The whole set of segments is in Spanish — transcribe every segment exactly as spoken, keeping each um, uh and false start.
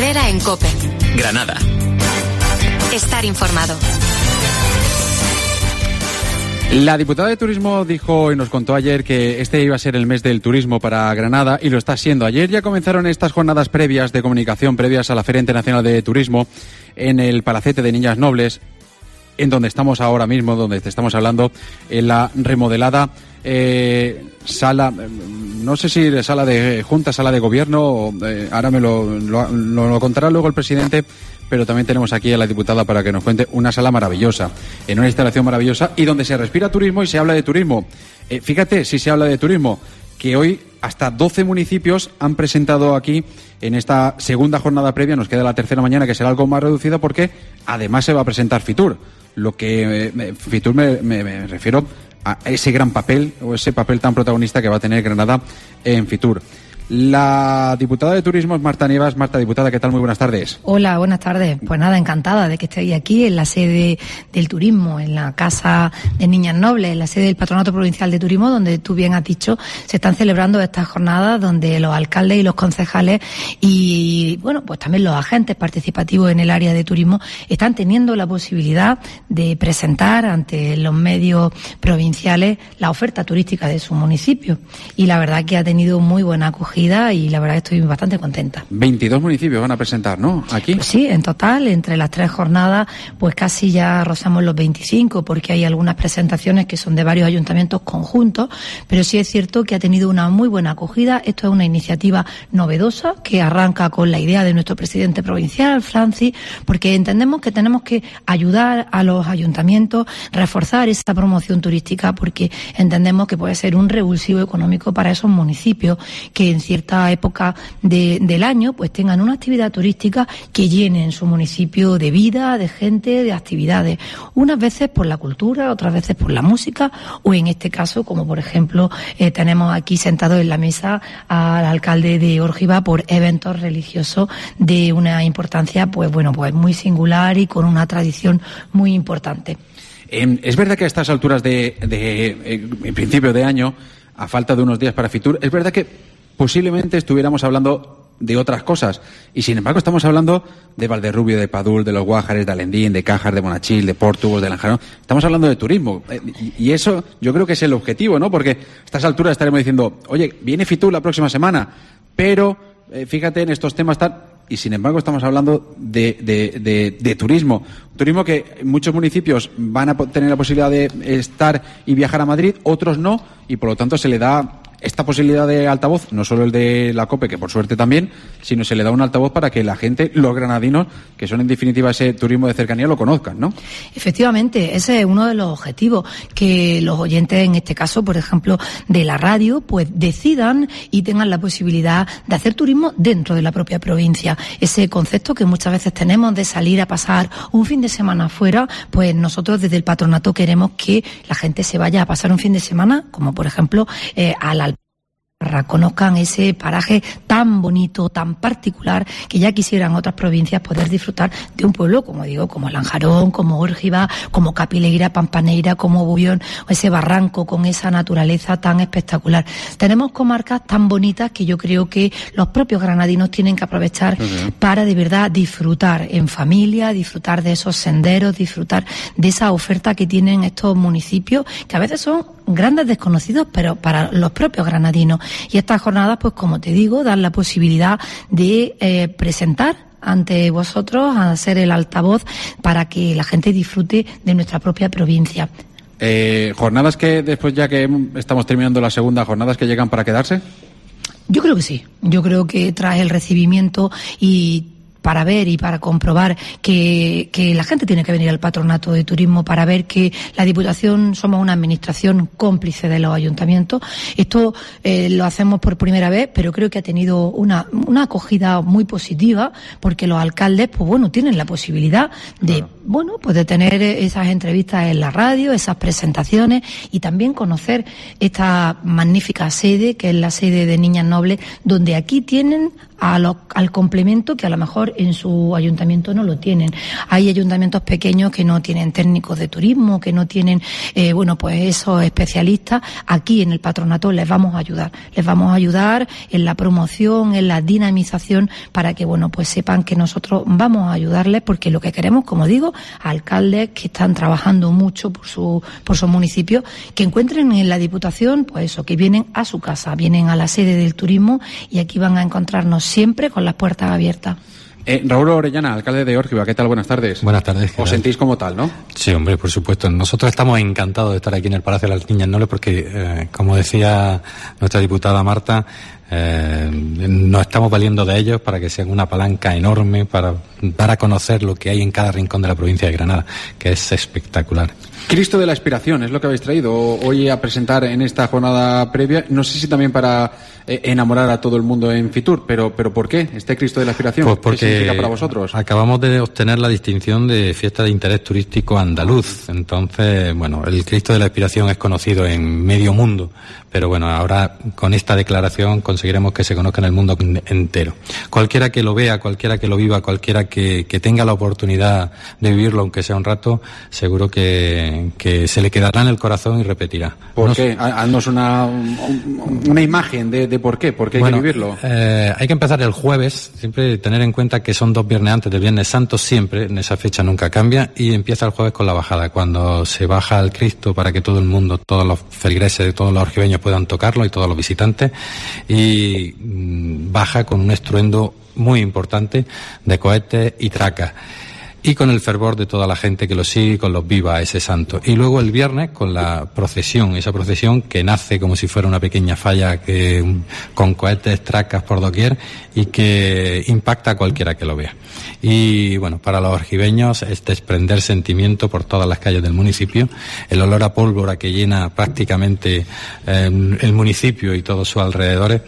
Herrera en COPE. Granada. Estar informado. La diputada de Turismo dijo y nos contó ayer que este iba a ser el mes del turismo para Granada y lo está siendo. Ayer ya comenzaron estas jornadas previas de comunicación, previas a la Feria Internacional de Turismo en el Palacete de Niñas Nobles, en donde estamos ahora mismo, donde te estamos hablando, en la remodelada eh, sala, no sé si de sala de junta, sala de gobierno, o, eh, ahora me lo, lo, lo, lo contará luego el presidente, pero también tenemos aquí a la diputada para que nos cuente una sala maravillosa, en una instalación maravillosa y donde se respira turismo y se habla de turismo. Eh, fíjate, si se habla de turismo, que hoy hasta doce municipios han presentado aquí en esta segunda jornada previa, nos queda la tercera mañana que será algo más reducida porque además se va a presentar Fitur. Lo que eh, Fitur me, me, me refiero a ese gran papel o ese papel tan protagonista que va a tener Granada en Fitur. La diputada de Turismo es Marta Nievas. Marta, diputada, ¿qué tal? Muy buenas tardes. Hola, buenas tardes. Pues nada, encantada de que estéis aquí en la sede del turismo, en la Casa de Niñas Nobles, en la sede del Patronato Provincial de Turismo, donde tú bien has dicho, se están celebrando estas jornadas donde los alcaldes y los concejales y, bueno, pues también los agentes participativos en el área de turismo están teniendo la posibilidad de presentar ante los medios provinciales la oferta turística de su municipio. Y la verdad que ha tenido muy buena acogida y la verdad estoy bastante contenta. veintidós municipios van a presentar, ¿no? Aquí. Pues sí, en total, entre las tres jornadas, pues casi ya rozamos los veinticinco, porque hay algunas presentaciones que son de varios ayuntamientos conjuntos, pero sí es cierto que ha tenido una muy buena acogida. Esto es una iniciativa novedosa que arranca con la idea de nuestro presidente provincial, Francis, porque entendemos que tenemos que ayudar a los ayuntamientos, reforzar esa promoción turística, porque entendemos que puede ser un revulsivo económico para esos municipios que en cierta época de, del año pues tengan una actividad turística que llenen su municipio de vida, de gente, de actividades, unas veces por la cultura, otras veces por la música, o en este caso, como por ejemplo eh, tenemos aquí sentado en la mesa al alcalde de Órgiva por eventos religiosos de una importancia pues bueno pues muy singular y con una tradición muy importante. Eh, es verdad que a estas alturas de, de eh, en principio de año, a falta de unos días para Fitur, es verdad que posiblemente estuviéramos hablando de otras cosas y sin embargo estamos hablando de Valderrubio, de Padul, de los Guájares, de Alendín, de Cájar, de Monachil, de Pórtugos, de Lanjarón. Estamos hablando de turismo y eso yo creo que es el objetivo, ¿no? Porque a estas alturas estaremos diciendo, oye, viene Fitur la próxima semana, pero eh, fíjate en estos temas tal, y sin embargo estamos hablando de, de, de, de turismo. Turismo que muchos municipios van a tener la posibilidad de estar y viajar a Madrid, otros no, y por lo tanto se le da esta posibilidad de altavoz, no solo el de la COPE, que por suerte también, sino se le da un altavoz para que la gente, los granadinos, que son en definitiva ese turismo de cercanía, lo conozcan, ¿no? Efectivamente, ese es uno de los objetivos, que los oyentes, en este caso, por ejemplo, de la radio, pues decidan y tengan la posibilidad de hacer turismo dentro de la propia provincia. Ese concepto que muchas veces tenemos de salir a pasar un fin de semana afuera, pues nosotros desde el patronato queremos que la gente se vaya a pasar un fin de semana, como por ejemplo, eh, a la conozcan ese paraje tan bonito, tan particular, que ya quisieran otras provincias poder disfrutar de un pueblo, como digo, como Lanjarón, como Órgiva, como Capileira, Pampaneira, como Bullón, o ese barranco con esa naturaleza tan espectacular. Tenemos comarcas tan bonitas que yo creo que los propios granadinos tienen que aprovechar uh-huh. para de verdad disfrutar en familia, disfrutar de esos senderos, disfrutar de esa oferta que tienen estos municipios, que a veces son grandes desconocidos, pero para los propios granadinos. Y estas jornadas, pues como te digo, dan la posibilidad de eh, presentar ante vosotros, a ser el altavoz para que la gente disfrute de nuestra propia provincia. Eh, jornadas que después, ya que estamos terminando la segunda, jornadas que llegan para quedarse. Yo creo que sí. Yo creo que tras el recibimiento y para ver y para comprobar que, que la gente tiene que venir al Patronato de Turismo para ver que la Diputación somos una administración cómplice de los ayuntamientos. Esto eh, lo hacemos por primera vez, pero creo que ha tenido una, una acogida muy positiva, porque los alcaldes, pues bueno, tienen la posibilidad de claro. bueno, pues de tener esas entrevistas en la radio, esas presentaciones y también conocer esta magnífica sede, que es la sede de Niñas Nobles, donde aquí tienen a lo, al complemento que a lo mejor en su ayuntamiento no lo tienen. Hay ayuntamientos pequeños que no tienen técnicos de turismo, que no tienen, eh, bueno, pues esos especialistas. Aquí en el patronato les vamos a ayudar. Les vamos a ayudar en la promoción, en la dinamización, para que, bueno, pues sepan que nosotros vamos a ayudarles, porque lo que queremos, como digo, alcaldes que están trabajando mucho por su, por su municipio, que encuentren en la Diputación, pues eso, que vienen a su casa, vienen a la sede del turismo y aquí van a encontrarnos siempre con las puertas abiertas. Eh, Raúl Orellana, alcalde de Órgiva, ¿qué tal? Buenas tardes. Buenas tardes. Os sentís como tal, ¿no? Sí, hombre, por supuesto. Nosotros estamos encantados de estar aquí en el Palacio de las Niñas Nobles porque, eh, como decía nuestra diputada Marta, eh, nos estamos valiendo de ellos para que sean una palanca enorme para dar a conocer lo que hay en cada rincón de la provincia de Granada, que es espectacular. Cristo de la Aspiración es lo que habéis traído hoy a presentar en esta jornada previa. No sé si también para eh, enamorar a todo el mundo en Fitur, pero pero ¿por qué este Cristo de la Aspiración? Pues porque ¿qué significa para vosotros? Acabamos de obtener la distinción de fiesta de interés turístico andaluz. Entonces, bueno, el Cristo de la Aspiración es conocido en medio mundo, pero bueno, ahora con esta declaración conseguiremos que se conozca en el mundo entero. Cualquiera que lo vea, cualquiera que lo viva, cualquiera que, que tenga la oportunidad de vivirlo, aunque sea un rato, seguro que que se le quedará en el corazón y repetirá. ¿Por no qué? Haznos una, una imagen de, de por qué, por qué hay bueno, que vivirlo. Eh, hay que empezar el jueves, siempre tener en cuenta que son dos viernes antes del Viernes Santo, siempre, en esa fecha nunca cambia, y empieza el jueves con la bajada, cuando se baja al Cristo para que todo el mundo, todos los feligreses, todos los orgiveños puedan tocarlo y todos los visitantes, y mmm, baja con un estruendo muy importante de cohetes y tracas. Y con el fervor de toda la gente que lo sigue, con los viva a ese santo. Y luego el viernes con la procesión, esa procesión que nace como si fuera una pequeña falla que con cohetes, tracas por doquier y que impacta a cualquiera que lo vea. Y bueno, para los orgiveños es desprender sentimiento por todas las calles del municipio, el olor a pólvora que llena prácticamente eh, el municipio y todos sus alrededores.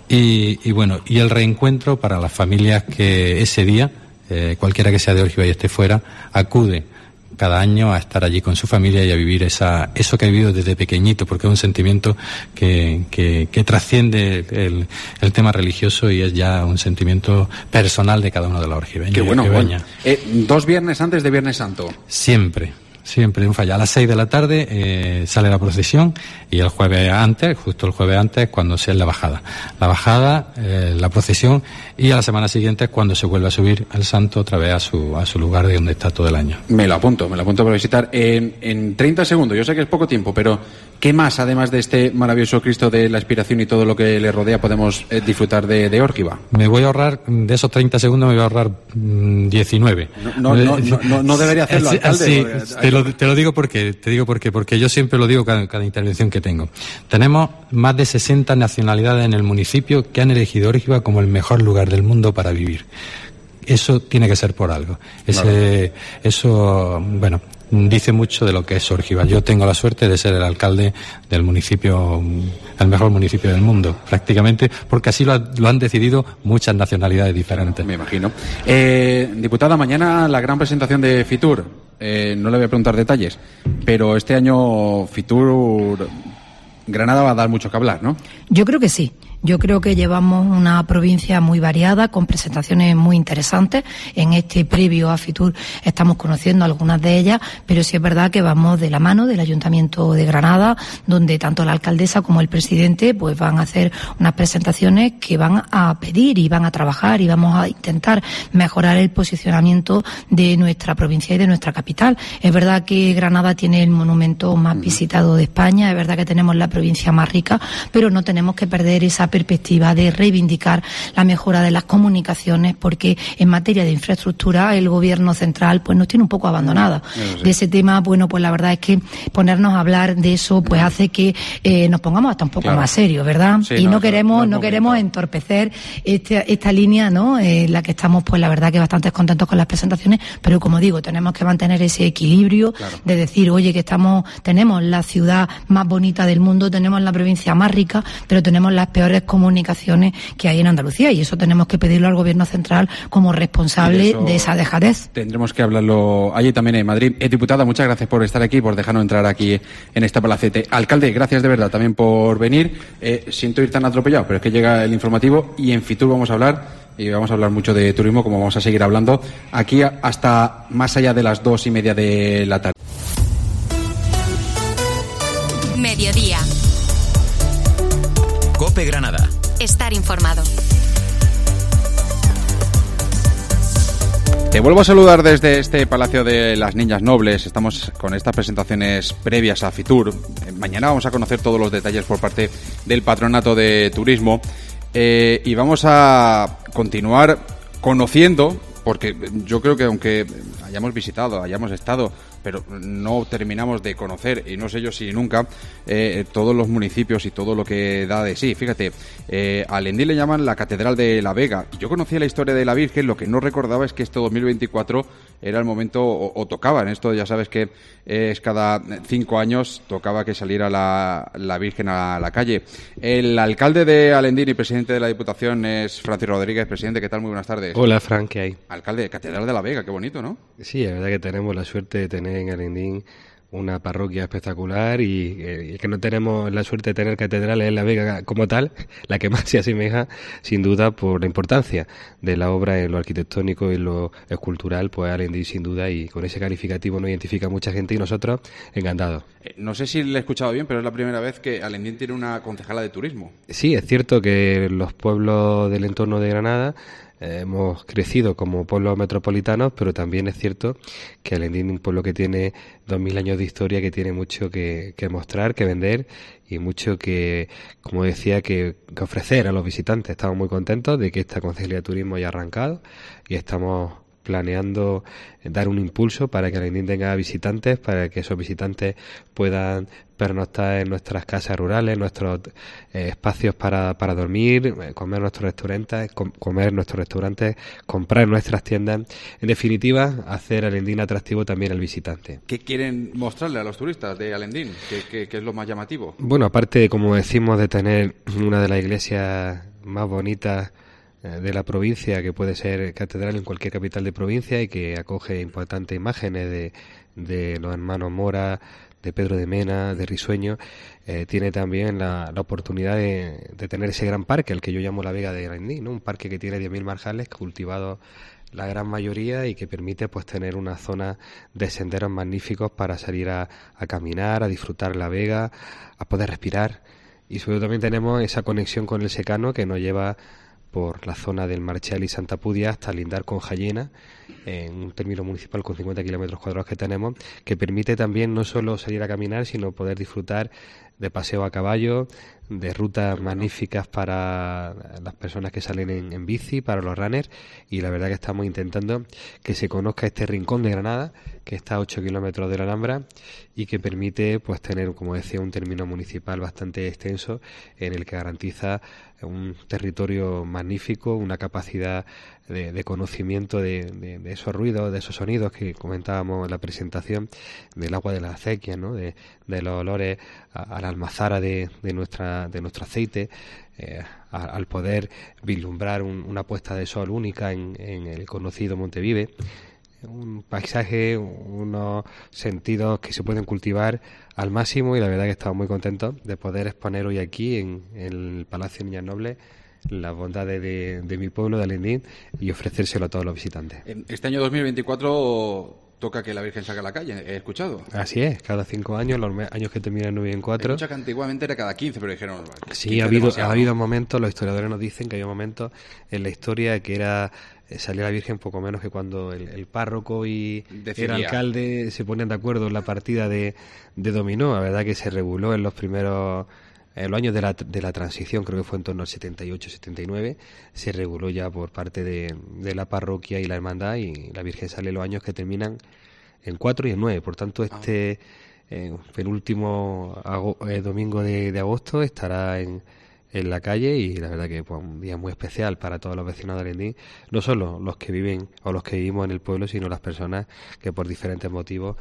Y, y bueno, y el reencuentro para las familias que ese día, Eh, cualquiera que sea de Órgiva y esté fuera, acude cada año a estar allí con su familia y a vivir esa eso que ha vivido desde pequeñito, porque es un sentimiento que, que, que trasciende el, el tema religioso y es ya un sentimiento personal de cada uno de los orgiveños. Qué bueno, bueno. Eh, dos viernes antes de Viernes Santo. Siempre. Siempre un falla. A las seis de la tarde eh, sale la procesión y el jueves antes, justo el jueves antes, cuando sea la bajada. La bajada, eh, la procesión y a la semana siguiente es cuando se vuelve a subir el santo otra vez a su a su lugar de donde está todo el año. Me lo apunto, me lo apunto para visitar. En, en treinta segundos, yo sé que es poco tiempo, pero ¿qué más, además de este maravilloso Cristo de la Aspiración y todo lo que le rodea, podemos eh, disfrutar de, de Órgiva? Me voy a ahorrar, de esos treinta segundos me voy a ahorrar mmm, diecinueve. No, no, no, no, no debería hacerlo, alcalde. Sí, te lo, te lo digo porque te digo porque porque yo siempre lo digo cada, cada intervención que tengo. Tenemos más de sesenta nacionalidades en el municipio que han elegido Órgiva como el mejor lugar del mundo para vivir. Eso tiene que ser por algo. Ese, claro. Eso, bueno, dice mucho de lo que es Órgiva. Yo tengo la suerte de ser el alcalde del municipio, el mejor municipio del mundo, prácticamente, porque así lo, ha, lo han decidido muchas nacionalidades diferentes. Me imagino. Eh, diputada, mañana la gran presentación de Fitur. Eh, no le voy a preguntar detalles, pero este año Fitur Granada va a dar mucho que hablar, ¿no? Yo creo que sí. Yo creo que llevamos una provincia muy variada, con presentaciones muy interesantes. En este previo a Fitur estamos conociendo algunas de ellas, pero sí es verdad que vamos de la mano del Ayuntamiento de Granada, donde tanto la alcaldesa como el presidente pues van a hacer unas presentaciones que van a pedir y van a trabajar y vamos a intentar mejorar el posicionamiento de nuestra provincia y de nuestra capital. Es verdad que Granada tiene el monumento más visitado de España, es verdad que tenemos la provincia más rica, pero no tenemos que perder esa perspectiva de reivindicar la mejora de las comunicaciones, porque en materia de infraestructura el gobierno central pues nos tiene un poco abandonadas. Sí. De ese tema, bueno, pues la verdad es que ponernos a hablar de eso pues hace que eh, nos pongamos hasta un poco claro. más serios, ¿verdad? Sí, y no, no queremos no, no queremos entorpecer esta, esta línea, ¿no? En eh, la que estamos pues la verdad que bastante contentos con las presentaciones, pero como digo, tenemos que mantener ese equilibrio claro. de decir, oye, que estamos tenemos la ciudad más bonita del mundo, tenemos la provincia más rica, pero tenemos las peores comunicaciones que hay en Andalucía, y eso tenemos que pedirlo al Gobierno central como responsable de, de esa dejadez. Tendremos que hablarlo allí también en Madrid. Eh, diputada, muchas gracias por estar aquí, por dejarnos entrar aquí en este palacete. Alcalde, gracias de verdad también por venir. Eh, siento ir tan atropellado, pero es que llega el informativo y en Fitur vamos a hablar. Y vamos a hablar mucho de turismo, como vamos a seguir hablando aquí hasta más allá de las dos y media de la tarde. Mediodía. COPE Granada. Estar informado. Te vuelvo a saludar desde este Palacio de las Niñas Nobles. Estamos con estas presentaciones previas a Fitur. Mañana vamos a conocer todos los detalles por parte del Patronato de Turismo. Eh, y vamos a continuar conociendo, porque yo creo que aunque hayamos visitado, hayamos estado, pero no terminamos de conocer, y no sé yo si nunca, eh, todos los municipios y todo lo que da de sí. Fíjate, eh, a Alendín le llaman la Catedral de la Vega. Yo conocía la historia de la Virgen, lo que no recordaba es que este dos mil veinticuatro era el momento, o, o tocaba, en esto ya sabes que eh, es cada cinco años, tocaba que saliera la, la Virgen a la calle. El alcalde de Alendín y presidente de la Diputación es Francis Rodríguez. Presidente, ¿qué tal? Muy buenas tardes. Hola, Fran, ¿qué hay? Alcalde, Catedral de la Vega, qué bonito, ¿no? Sí, la verdad que tenemos la suerte de tener en Alendín una parroquia espectacular, y eh, que no tenemos la suerte de tener catedrales en La Vega como tal, la que más se asemeja, sin duda, por la importancia de la obra en lo arquitectónico y lo escultural, pues Alendín sin duda, y con ese calificativo nos identifica mucha gente y nosotros encantados. Eh, no sé si le he escuchado bien, pero es la primera vez que Alendín tiene una concejala de turismo. Sí, es cierto que los pueblos del entorno de Granada eh, hemos crecido como pueblos metropolitanos, pero también es cierto que Alendín es un pueblo que tiene dos mil años de historia, que tiene mucho que, que mostrar, que vender y mucho que, como decía, que, que ofrecer a los visitantes. Estamos muy contentos de que esta Concejalía de Turismo haya arrancado y estamos planeando dar un impulso para que Alendín tenga visitantes, para que esos visitantes puedan pernoctar en nuestras casas rurales, nuestros eh, espacios para, para dormir, eh, comer nuestros restaurantes, com- comer nuestros restaurantes, comprar nuestras tiendas. En definitiva, hacer Alendín atractivo también al visitante. ¿Qué quieren mostrarle a los turistas de Alendín? ¿Qué, qué, qué es lo más llamativo? Bueno, aparte, como decimos, de tener una de las iglesias más bonitas de la provincia, que puede ser catedral en cualquier capital de provincia y que acoge importantes imágenes de, de los hermanos Mora, de Pedro de Mena, de Risueño, eh, tiene también la, la oportunidad de, de tener ese gran parque, al que yo llamo la Vega de Alendín, ¿no? Un parque que tiene diez mil marjales cultivados la gran mayoría y que permite pues tener una zona de senderos magníficos para salir a, a caminar, a disfrutar la Vega, a poder respirar, y sobre todo también tenemos esa conexión con el secano que nos lleva por la zona del Marchal y Santa Pudia hasta lindar con Jayena, en un término municipal con cincuenta kilómetros cuadrados que tenemos, que permite también no solo salir a caminar, sino poder disfrutar de paseo a caballo, de rutas magníficas para las personas que salen en, en bici, para los runners, y la verdad que estamos intentando que se conozca este rincón de Granada, que está a ocho kilómetros de la Alhambra y que permite pues tener, como decía, un término municipal bastante extenso en el que garantiza un territorio magnífico, una capacidad de, de conocimiento de, de, de esos ruidos, de esos sonidos que comentábamos en la presentación, del agua de la acequia, ¿no? de, de los olores a, a la almazara de, de nuestra de nuestro aceite, eh, a, al poder vislumbrar un, una puesta de sol única en, en el conocido Montevive. Un paisaje, unos sentidos que se pueden cultivar al máximo, y la verdad que estamos muy contentos de poder exponer hoy aquí en, en el Palacio de Niñas Nobles las bondades de, de mi pueblo, de Alendín, y ofrecérselo a todos los visitantes. Este año dos mil veinticuatro toca que la Virgen salga a la calle, he escuchado. Así es, cada cinco años, los años que terminan nueve y en cuatro. Hay mucha que antiguamente era cada quince, pero dijeron... Sí, ha habido, ha habido momentos, los historiadores nos dicen que había momentos en la historia que era salía la Virgen poco menos que cuando el, el párroco y Decidía. el alcalde se ponían de acuerdo en la partida de, de dominó. La verdad que se reguló en los primeros... En los años de la, de la transición, creo que fue en torno al setenta y ocho setenta y nueve, se reguló ya por parte de, de la parroquia y la hermandad, y la Virgen sale los años que terminan en cuatro y en nueve. Por tanto, este eh, penúltimo ago, eh, domingo de, de agosto estará en, en la calle, y la verdad que pues, un día muy especial para todos los vecinos de Alendín, no solo los que viven o los que vivimos en el pueblo, sino las personas que por diferentes motivos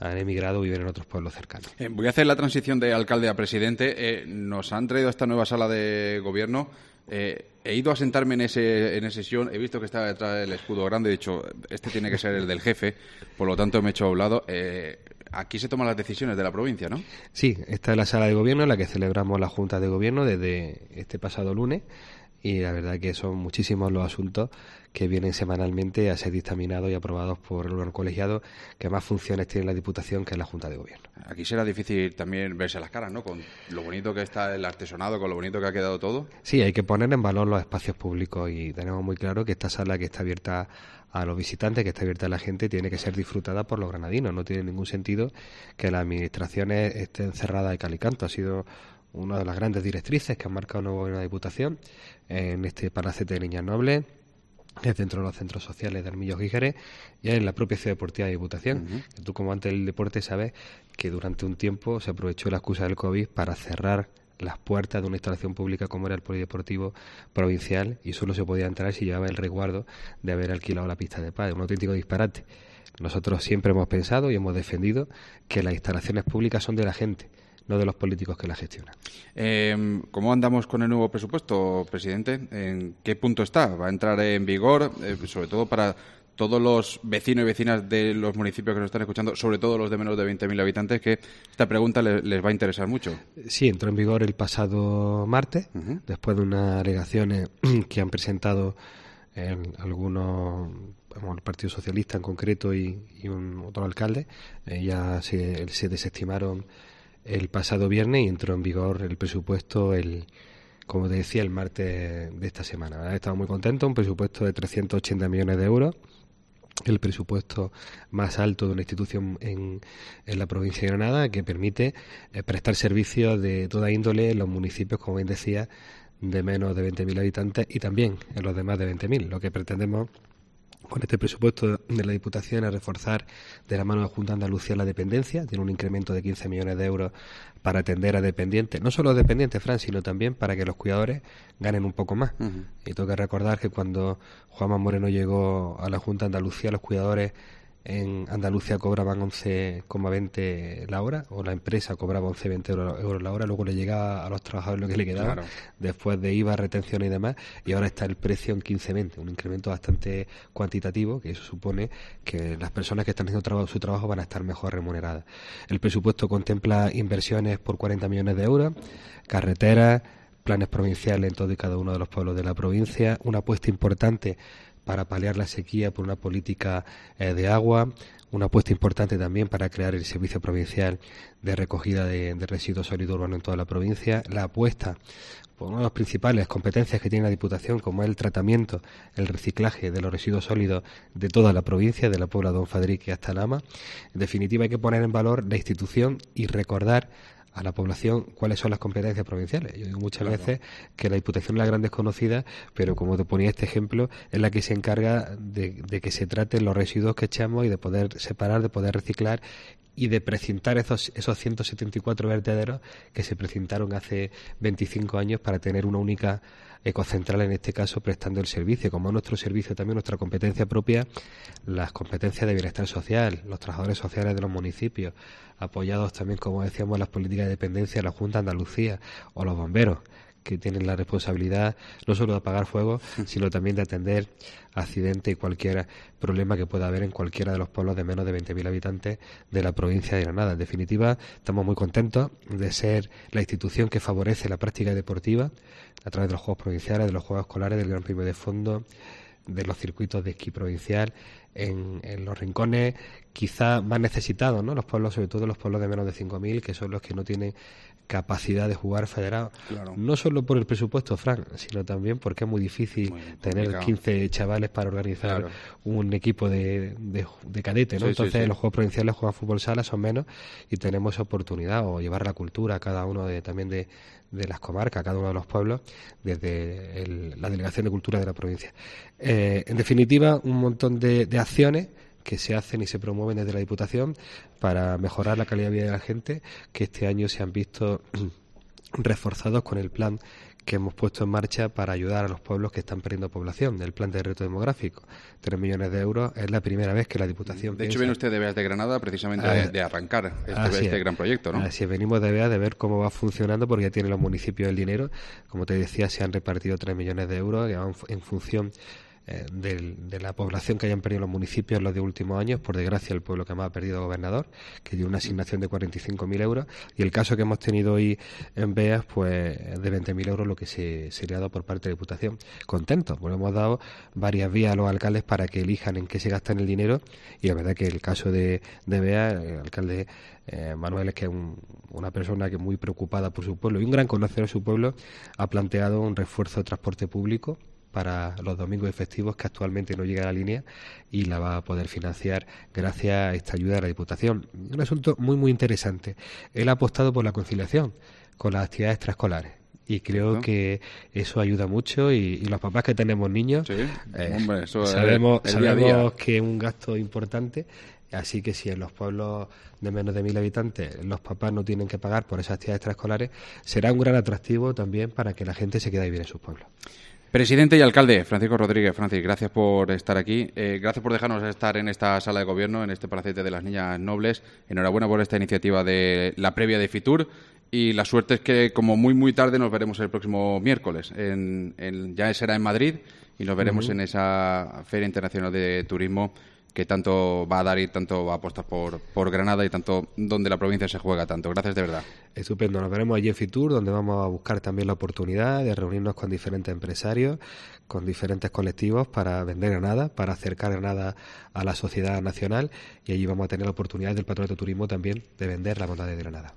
han emigrado o viven en otros pueblos cercanos. Eh, voy a hacer la transición de alcalde a presidente. Eh, nos han traído a esta nueva sala de gobierno. Eh, he ido a sentarme en ese en ese sillón, he visto que estaba detrás del escudo grande, he dicho, este tiene que ser el del jefe, por lo tanto me he hecho a un lado. Eh, aquí se toman las decisiones de la provincia, ¿no? Sí, esta es la sala de gobierno en la que celebramos la Junta de Gobierno desde este pasado lunes, y la verdad que son muchísimos los asuntos que vienen semanalmente a ser dictaminados y aprobados por el órgano colegiado que más funciones tiene la Diputación, que es la Junta de Gobierno. Aquí será difícil también verse las caras, ¿no? Con lo bonito que está el artesonado, con lo bonito que ha quedado todo. Sí, hay que poner en valor los espacios públicos, y tenemos muy claro que esta sala, que está abierta a los visitantes, que está abierta a la gente, tiene que ser disfrutada por los granadinos. No tiene ningún sentido que las administraciones estén cerradas de cal y canto. Ha sido una de las grandes directrices que ha marcado el nuevo gobierno de Diputación en este palacete de Niñas Nobles, es dentro de los centros sociales de Armillos Guíjeres y en la propia ciudad deportiva de Diputación. Uh-huh. Tú, como antes del deporte, sabes que durante un tiempo se aprovechó la excusa del COVID para cerrar las puertas de una instalación pública como era el Polideportivo Provincial, y solo se podía entrar si llevaba el resguardo de haber alquilado la pista de pádel. Un auténtico disparate. Nosotros siempre hemos pensado y hemos defendido que las instalaciones públicas son de la gente, no de los políticos que la gestionan. Eh, ¿Cómo andamos con el nuevo presupuesto, presidente? ¿En qué punto está? ¿Va a entrar en vigor? Eh, sobre todo para todos los vecinos y vecinas de los municipios que nos están escuchando, sobre todo los de menos de veinte mil habitantes, que esta pregunta les, les va a interesar mucho. Sí, entró en vigor el pasado martes, uh-huh. después de unas alegaciones que han presentado en algunos, bueno, el Partido Socialista en concreto y, y un otro alcalde. Eh, ya se, se desestimaron el pasado viernes y entró en vigor el presupuesto, el como te decía, el martes de esta semana. ¿Verdad? Estamos muy contentos, un presupuesto de trescientos ochenta millones de euros, el presupuesto más alto de una institución en, en la provincia de Granada, que permite eh, prestar servicios de toda índole en los municipios, como bien decía, de menos de veinte mil habitantes y también en los demás de veinte mil. Lo que pretendemos con este presupuesto de la Diputación es reforzar de la mano de la Junta de Andalucía la dependencia. Tiene un incremento de quince millones de euros para atender a dependientes, no solo dependientes, Fran, sino también para que los cuidadores ganen un poco más. Uh-huh. Y tengo que recordar que cuando Juanma Moreno llegó a la Junta de Andalucía, los cuidadores en Andalucía cobraban once coma veinte la hora, o la empresa cobraba once coma veinte euros la hora, luego le llegaba a los trabajadores lo que le quedaba, claro, después de I V A, retención y demás, y ahora está el precio en quince veinte, un incremento bastante cuantitativo, que eso supone que las personas que están haciendo trabajo, su trabajo van a estar mejor remuneradas. El presupuesto contempla inversiones por cuarenta millones de euros, carreteras, planes provinciales en todo y cada uno de los pueblos de la provincia, una apuesta importante para paliar la sequía por una política eh, de agua, una apuesta importante también para crear el Servicio Provincial de Recogida de, de Residuos Sólidos Urbanos en toda la provincia, la apuesta por una de las principales competencias que tiene la Diputación, como es el tratamiento, el reciclaje de los residuos sólidos de toda la provincia, de la Puebla de Don Fadrique hasta Lama. En definitiva, hay que poner en valor la institución y recordar a la población cuáles son las competencias provinciales. Yo digo muchas claro. veces que la Diputación es la gran desconocida, pero como te ponía este ejemplo, es la que se encarga de, de que se traten los residuos que echamos y de poder separar, de poder reciclar y de precintar esos, esos ciento setenta y cuatro vertederos que se precintaron hace veinticinco años para tener una única ecocentral, en este caso, prestando el servicio. Como es nuestro servicio también nuestra competencia propia, las competencias de bienestar social, los trabajadores sociales de los municipios, apoyados también, como decíamos, las políticas de dependencia de la Junta de Andalucía, o los bomberos, que tienen la responsabilidad no solo de apagar fuego, sino también de atender accidentes y cualquier problema que pueda haber en cualquiera de los pueblos de menos de veinte mil habitantes de la provincia de Granada. En definitiva, estamos muy contentos de ser la institución que favorece la práctica deportiva a través de los Juegos Provinciales, de los Juegos Escolares, del Gran Premio de Fondo, de los circuitos de esquí provincial, en, en los rincones quizá más necesitados, ¿no? Los pueblos, sobre todo los pueblos de menos de cinco mil, que son los que no tienen capacidad de jugar federado. Claro. No solo por el presupuesto, Fran, sino también porque es muy difícil muy tener quince chavales para organizar claro. un equipo de, de, de cadete, ¿no? Sí, Entonces, sí, sí. los Juegos Provinciales juegan fútbol sala, son menos, y tenemos esa oportunidad, o llevar la cultura a cada uno de, también de, de las comarcas, a cada uno de los pueblos, desde el, la Delegación de Cultura de la provincia. Eh, en definitiva, un montón de, de acciones que se hacen y se promueven desde la Diputación para mejorar la calidad de vida de la gente, que este año se han visto reforzados con el plan que hemos puesto en marcha para ayudar a los pueblos que están perdiendo población, del plan de reto demográfico. Tres millones de euros es la primera vez que la Diputación De hecho, piensa... viene usted de Beas de Granada precisamente Ah, de, de arrancar este, Así este es. gran proyecto, ¿no? Así es, venimos de Beas de ver cómo va funcionando, porque ya tienen los municipios el dinero. Como te decía, se han repartido tres millones de euros que van en función eh, del, de la población que hayan perdido los municipios en los de últimos años. Por desgracia, el pueblo que más ha perdido gobernador, que dio una asignación de cuarenta y cinco mil euros, y el caso que hemos tenido hoy en Beas, pues de veinte mil euros lo que se, se le ha dado por parte de la Diputación. Contentos, pues hemos dado varias vías a los alcaldes para que elijan en qué se gastan el dinero, y la verdad que el caso de, de Beas, el alcalde eh, Manuel, es que es un, una persona que es muy preocupada por su pueblo y un gran conocedor de su pueblo, ha planteado un refuerzo de transporte público para los domingos y festivos, que actualmente no llega a la línea, y la va a poder financiar gracias a esta ayuda de la Diputación. Un asunto muy muy interesante. Él ha apostado por la conciliación con las actividades extraescolares, y creo ¿no? que eso ayuda mucho, y, y los papás que tenemos niños sí, eh, hombre, eso sabemos, es el día a sabemos día. que es un gasto importante. Así que si en los pueblos de menos de mil habitantes los papás no tienen que pagar por esas actividades extraescolares, será un gran atractivo también para que la gente se quede a vivir en sus pueblos. Presidente y alcalde, Francisco Rodríguez. Francis, gracias por estar aquí. Eh, gracias por dejarnos estar en esta sala de gobierno, en este palacete de las Niñas Nobles. Enhorabuena por esta iniciativa de la previa de Fitur. Y la suerte es que, como muy, muy tarde, nos veremos el próximo miércoles. En, en, ya será en Madrid, y nos veremos uh-huh. en esa Feria Internacional de Turismo que tanto va a dar y tanto va a apostar por, por Granada, y tanto donde la provincia se juega tanto. Gracias de verdad. Estupendo. Nos veremos allí en Fitur, donde vamos a buscar también la oportunidad de reunirnos con diferentes empresarios, con diferentes colectivos, para vender Granada, para acercar Granada a la sociedad nacional, y allí vamos a tener la oportunidad del Patronato de Turismo también de vender la bondad de Granada.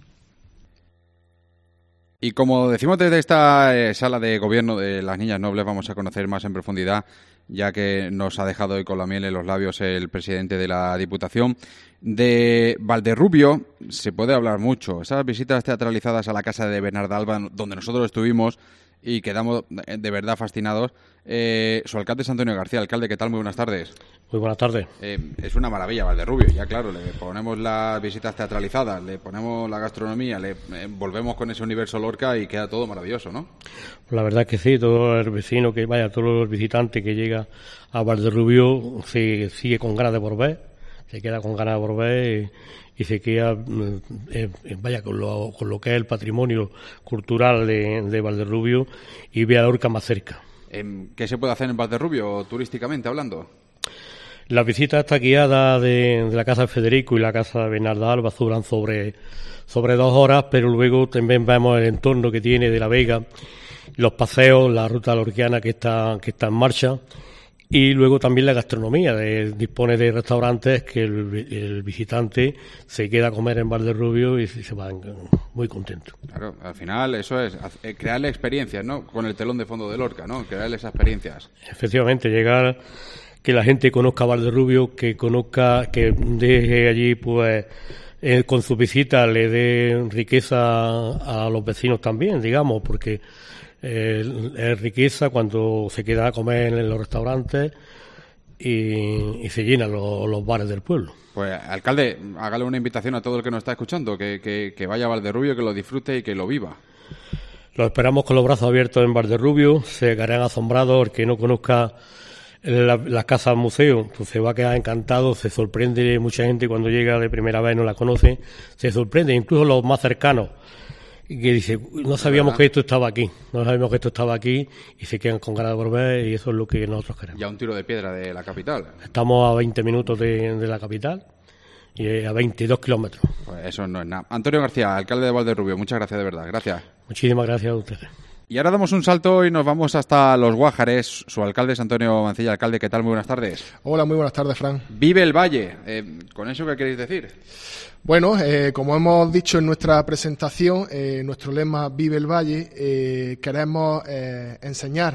Y como decimos desde esta eh, sala de gobierno de las Niñas Nobles, vamos a conocer más en profundidad, ya que nos ha dejado hoy con la miel en los labios el presidente de la Diputación. De Valderrubio se puede hablar mucho. Esas visitas teatralizadas a la casa de Bernarda Alba, donde nosotros estuvimos y quedamos de verdad fascinados. Eh, su alcalde es Antonio García. Alcalde, ¿qué tal? Muy buenas tardes. Muy buenas tardes. Eh, es una maravilla Valderrubio, ya claro, le ponemos las visitas teatralizadas, le ponemos la gastronomía, le eh, volvemos con ese universo Lorca y queda todo maravilloso, ¿no? La verdad es que sí, todo el vecino que vaya, todo el visitante que llega a Valderrubio se sigue con ganas de volver, se queda con ganas de volver y, y se queda, eh, vaya, con lo, con lo que es el patrimonio cultural de, de Valderrubio, y ve a Lorca más cerca. Eh, ¿Qué se puede hacer en Valderrubio turísticamente hablando? Las visitas esta guiada de, de la Casa de Federico y la Casa de Bernarda Alba duran sobre, sobre dos horas, pero luego también vemos el entorno que tiene de La Vega, los paseos, la ruta lorquiana que está, que está en marcha, y luego también la gastronomía. De, dispone de restaurantes que el, el visitante se queda a comer en Valderrubio y se va muy contento. Claro, al final eso es crearle experiencias, ¿no? Con el telón de fondo de Lorca, ¿no? Crearle esas experiencias. Efectivamente, llegar, que la gente conozca Valderrubio, que conozca, que deje allí, pues, eh, con su visita le dé riqueza a los vecinos también, digamos, porque eh, es riqueza cuando se queda a comer en los restaurantes y, y se llenan los, los bares del pueblo. Pues, alcalde, hágale una invitación a todo el que nos está escuchando, que, que, que vaya a Valderrubio, que lo disfrute y que lo viva. Lo esperamos con los brazos abiertos en Valderrubio. Se quedarán asombrados. El que no conozca la, la casa museo, pues se va a quedar encantado. Se sorprende mucha gente cuando llega de primera vez, no la conoce. Se sorprende, incluso los más cercanos, y que dice, no sabíamos que esto estaba aquí, no sabíamos que esto estaba aquí, y se quedan con ganas de volver, y eso es lo que nosotros queremos. Ya un tiro de piedra de la capital. Estamos a veinte minutos de, de la capital y a veintidós kilómetros. Pues eso no es nada. Antonio García, alcalde de Valderrubio, muchas gracias de verdad. Gracias. Muchísimas gracias a ustedes. Y ahora damos un salto y nos vamos hasta Los Guájares. Su alcalde es Antonio Mancilla. Alcalde, ¿qué tal? Muy buenas tardes. Hola, muy buenas tardes, Fran. Vive el Valle. Eh, ¿Con eso qué queréis decir? Bueno, eh, como hemos dicho en nuestra presentación, eh, nuestro lema Vive el Valle, eh, queremos eh, enseñar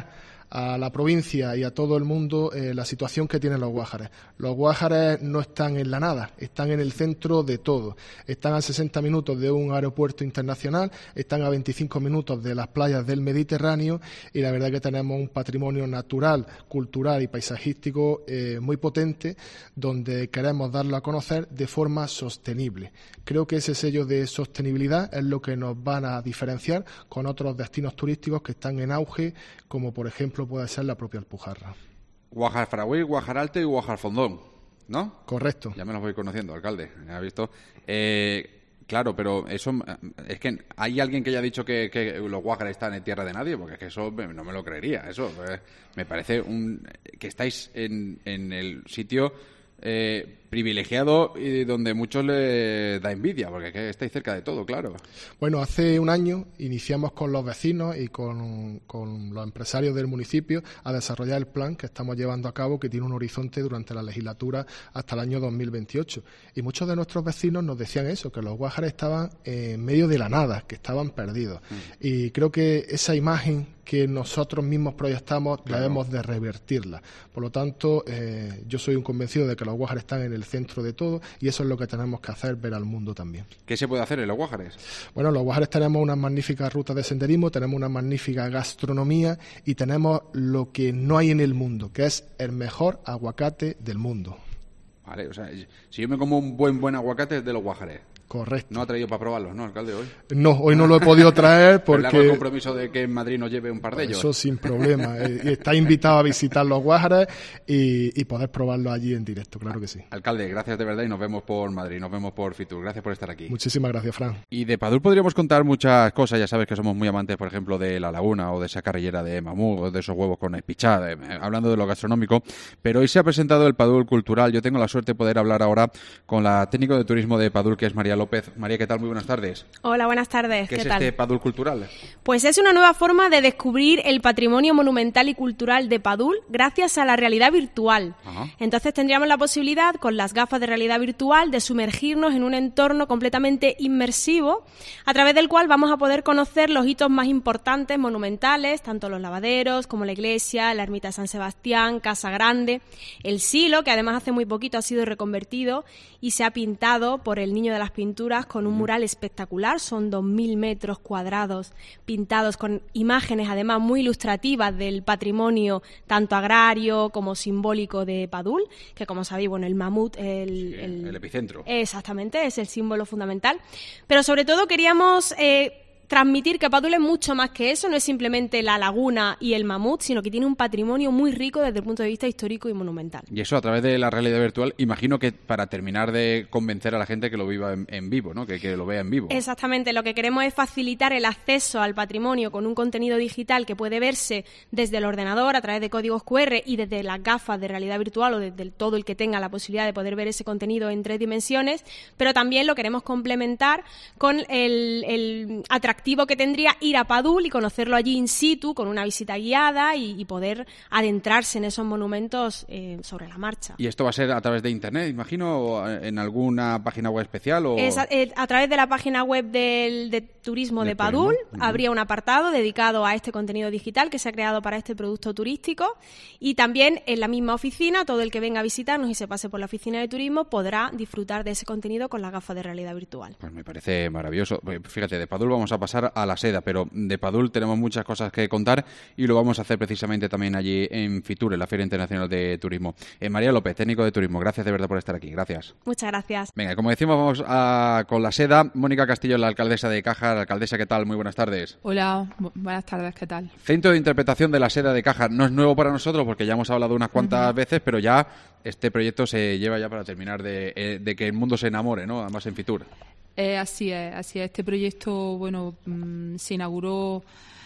a la provincia y a todo el mundo eh, la situación que tienen los Guájares. Los Guájares no están en la nada, están en el centro de todo. Están a sesenta minutos de un aeropuerto internacional, están a veinticinco minutos de las playas del Mediterráneo y la verdad que tenemos un patrimonio natural, cultural y paisajístico eh, muy potente, donde queremos darlo a conocer de forma sostenible. Creo que ese sello de sostenibilidad es lo que nos van a diferenciar con otros destinos turísticos que están en auge, como por ejemplo puede ser la propia Alpujarra. Guájar Faragüí, Guájar Alto y Guájar Fondón, ¿no? Correcto. Ya me los voy conociendo, alcalde, ya ha visto. Eh, claro, pero eso es que hay alguien que haya dicho que, que los Guájares están en tierra de nadie, porque es que eso me, no me lo creería. Eso eh, me parece un que estáis en, en el sitio eh, privilegiado y donde muchos le da envidia, porque es que estáis cerca de todo, claro. Bueno, hace un año iniciamos con los vecinos y con, con los empresarios del municipio a desarrollar el plan que estamos llevando a cabo, que tiene un horizonte durante la legislatura hasta el año dos mil veintiocho. Y muchos de nuestros vecinos nos decían eso, que los Guájares estaban en medio de la nada, que estaban perdidos. Mm. Y creo que esa imagen que nosotros mismos proyectamos, claro, debemos de revertirla. Por lo tanto, eh, yo soy un convencido de que los Guájares están en el centro de todo y eso es lo que tenemos que hacer, ver al mundo también. ¿Qué se puede hacer en los Guájares? Bueno, en los Guájares tenemos unas magníficas rutas de senderismo, tenemos una magnífica gastronomía y tenemos lo que no hay en el mundo, que es el mejor aguacate del mundo. Vale, o sea, si yo me como un buen buen aguacate es de los Guájares. Correcto. No ha traído para probarlos, ¿no, alcalde, hoy? No, hoy no lo he podido traer porque... ¿Le hago el compromiso de que en Madrid nos lleve un par de ellos? Eso sin problema. Está invitado a visitar los Guájares y, y poder probarlo allí en directo, claro que sí. Alcalde, gracias de verdad y nos vemos por Madrid, nos vemos por Fitur. Gracias por estar aquí. Muchísimas gracias, Fran. Y de Padul podríamos contar muchas cosas. Ya sabes que somos muy amantes, por ejemplo, de la laguna o de esa carrillera de mamú o de esos huevos con espichada, hablando de lo gastronómico. Pero hoy se ha presentado el Padul Cultural. Yo tengo la suerte de poder hablar ahora con la técnico de turismo de Padul, que es María López. María, ¿qué tal? Muy buenas tardes. Hola, buenas tardes. ¿Qué, ¿Qué es tal? este Padul Cultural? Pues es una nueva forma de descubrir el patrimonio monumental y cultural de Padul gracias a la realidad virtual. Ajá. Entonces tendríamos la posibilidad, con las gafas de realidad virtual, de sumergirnos en un entorno completamente inmersivo, a través del cual vamos a poder conocer los hitos más importantes, monumentales, tanto los lavaderos como la iglesia, la ermita de San Sebastián, Casa Grande, el Silo, que además hace muy poquito ha sido reconvertido y se ha pintado por el Niño de las Pinturas con un mural espectacular. Son dos mil metros cuadrados pintados con imágenes además muy ilustrativas del patrimonio tanto agrario como simbólico de Padul, que como sabéis, bueno, el mamut, el, sí, el, el epicentro. Exactamente, es el símbolo fundamental. Pero sobre todo queríamos eh, transmitir que Padul es mucho más que eso, no es simplemente la laguna y el mamut, sino que tiene un patrimonio muy rico desde el punto de vista histórico y monumental. Y eso a través de la realidad virtual, imagino que para terminar de convencer a la gente que lo viva en, en vivo, ¿no? Que, que lo vea en vivo. Exactamente, lo que queremos es facilitar el acceso al patrimonio con un contenido digital que puede verse desde el ordenador a través de códigos cu erre y desde las gafas de realidad virtual o desde el, todo el que tenga la posibilidad de poder ver ese contenido en tres dimensiones, pero también lo queremos complementar con el, el atractivo que tendría ir a Padul y conocerlo allí in situ con una visita guiada y, y poder adentrarse en esos monumentos eh, sobre la marcha. ¿Y esto va a ser a través de internet, imagino, o en alguna página web especial? O... Es a, eh, a través de la página web del, de turismo de, de Padul. Uh-huh. Habría un apartado dedicado a este contenido digital que se ha creado para este producto turístico y también en la misma oficina todo el que venga a visitarnos y se pase por la oficina de turismo podrá disfrutar de ese contenido con las gafas de realidad virtual. Pues me parece maravilloso. Fíjate, de Padul vamos a pasar a la Seda, pero de Padul tenemos muchas cosas que contar y lo vamos a hacer precisamente también allí en Fitur, en la Feria Internacional de Turismo. Eh, María López, técnico de turismo, gracias de verdad por estar aquí, gracias. Muchas gracias. Venga, como decimos, vamos a, con la Seda. Mónica Castillo, la alcaldesa de Caja. Alcaldesa, ¿qué tal? Muy buenas tardes. Hola, bu- buenas tardes, ¿qué tal? Centro de Interpretación de la Seda de Caja. No es nuevo para nosotros porque ya hemos hablado unas cuantas uh-huh. veces, pero ya este proyecto se lleva ya para terminar de, de que el mundo se enamore, ¿no? Además en Fitur. Eh, así es, así es. Este proyecto, bueno, mmm, se inauguró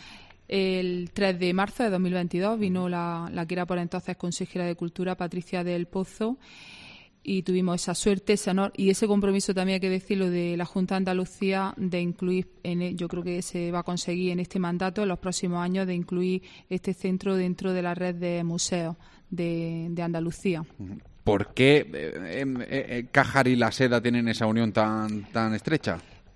el tres de marzo de dos mil veintidós. Vino la, la que era por entonces consejera de Cultura, Patricia del Pozo, y tuvimos esa suerte, ese honor y ese compromiso también, hay que decirlo, de la Junta de Andalucía de incluir, en, yo creo que se va a conseguir en este mandato, en los próximos años, de incluir este centro dentro de la red de museos de, de Andalucía. ¿Por qué eh, eh, eh, Cajar y la Seda tienen esa unión tan tan estrecha?